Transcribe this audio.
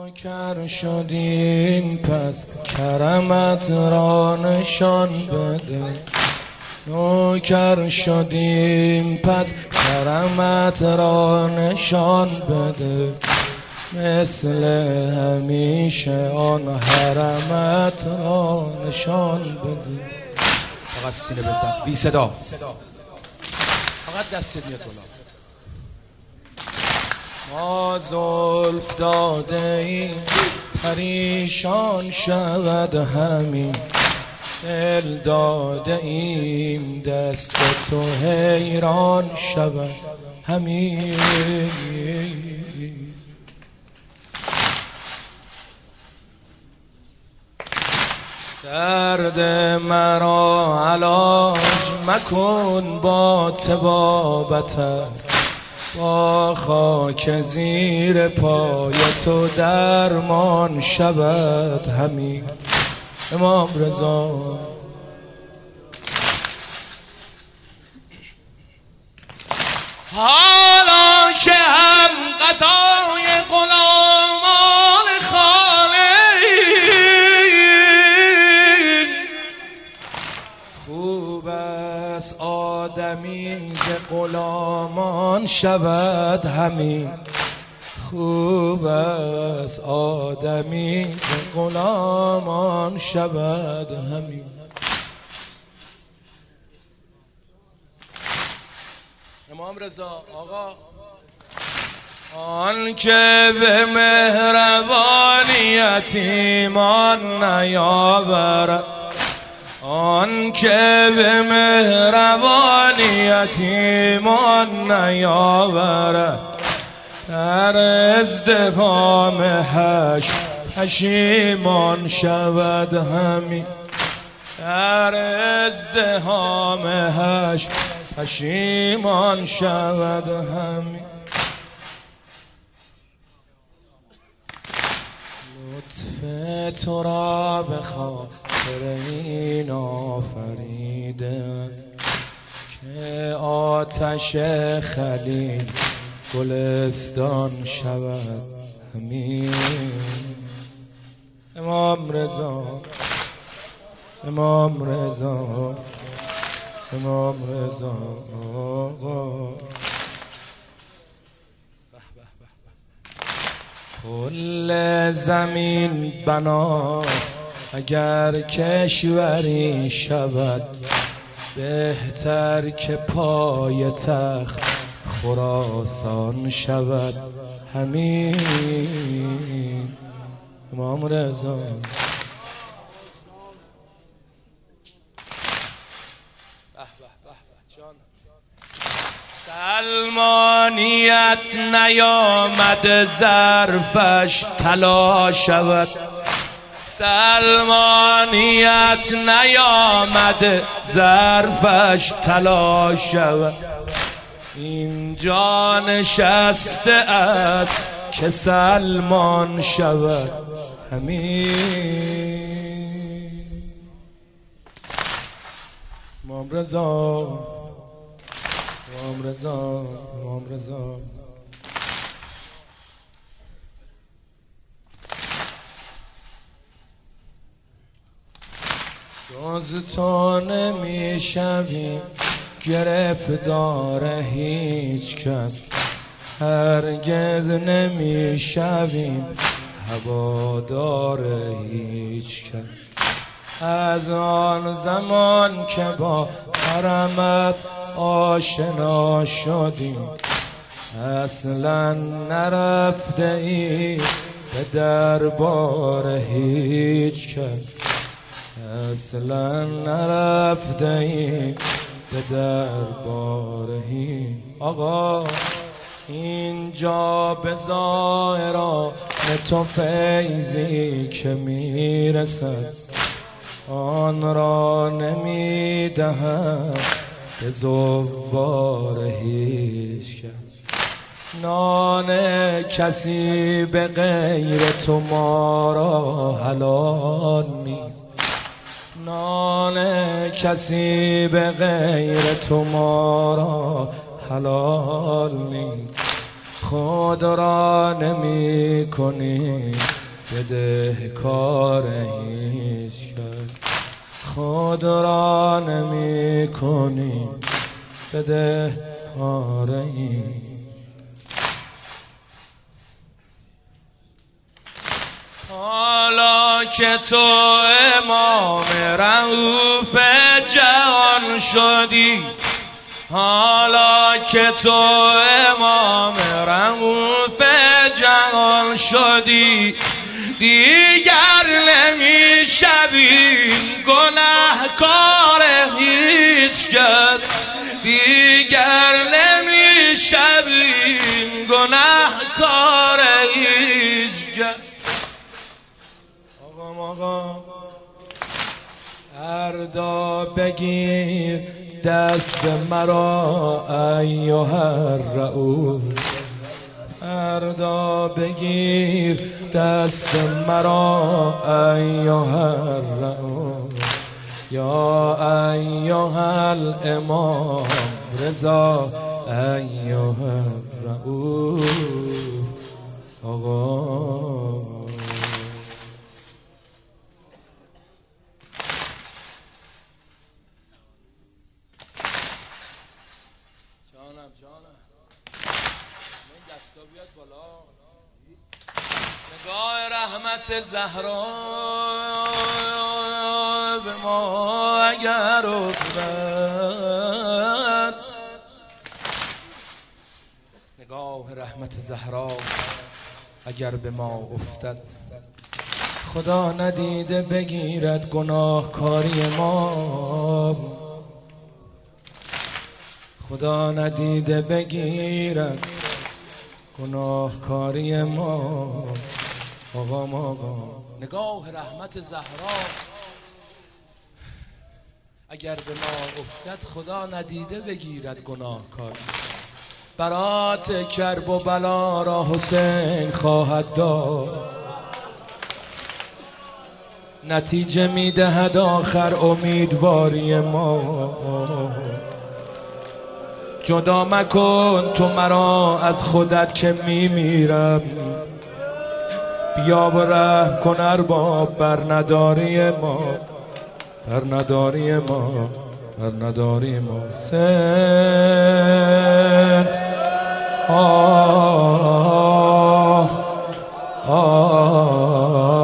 نوکر شدیم پس کرمت را نشان بده. نوکر شدیم پس کرمت را نشان بده. مثل همیشه آن حرمت را نشان بده. فقط سینه بزن بی صدا، فقط دستت میاد بالا. ما زلف داده ایم پریشان شود همین، دل داده ایم دست تو حیران شود همین. درد مرا علاج مکن با طبابتت، با خاک زیر پای تو درمان شود همین. امام رضا حالا که هم غذای غلامان خانه، خوب است آدمی ز غلامان شود همین. خوب است آدمی ز غلامان شود همین. امام رضا آقا آن که به مهربانیت ایمان نیاورد، آن که به مهربانیت ایمان نیاورد، در ازدحام حشر پشیمان شود همین. در ازدحام حشر پشیمان شود همین. لطف تو را به خاطر این آفریدن که آتش خلیل گلستان شود همین. امام رضا امام رضا امام رضا آقا. کل زمین بنا اگر کشوری شود، بهتر که پای تخت خراسان شود همین. امام رضا سلمانیت نیامد ظرفش طلا شود، سلمانیت نیامد ظرفش طلا شود. اینجا نشسته است که سلمان شود همین. امام رضا امام رضا امام رضا جز تو نمیشویم گرفتار هیچ کس، هرگز نمیشویم هوادار هیچ کس. از آن زمان که با حرمت آشنا شدیم، اصلا نرفته ای به دربار هیچ کس، اصلا نرفته ای به دربار هیچ. آقا اینجا به ظاهران تو فیضی که میرسد، آن را نمیدهم به زوار هیچ کس. نان کسی به غیر تو ما را حلال نیست، نان کسی به غیر تو ما را حلال نیست. خود را نمی کنی بدهکار هیچ کس، خود را نمی کنی بدهکار هیچ. حالا که تو امام رؤوف جهان شدی، حالا که تو امام رؤوف جهان شدی، دیگر نمیشوی گناهکار هیچ کس، دیگر نمیشوی گناهکار هیچ کس. آقا فردا بگیر دست مرا ایها الرؤوف، فردا بگیر دست مرا ایها الرؤوف، یا ایها الامام رضا ایها الرؤوف. آقا نگاه رحمت زهرا به ما اگر افتد، نگاه رحمت زهرا اگر به ما افتد، خدا ندیده بگیرد گناهکاری ما، خدا ندیده بگیرد گناهکاری ما. آقا نگاه رحمت زهرا اگر به ما افتد، خدا ندیده بگیرد گناهکاری. برات کرب و بلا را حسین خواهد داد، نتیجه میدهد آخر امیدواری ما. جدا مکن تو مرا از خودت که میمیرم، بیا و رحم کن ارباب بر نداری ما، بر نداری ما، بر نداری ما. حسین آه آه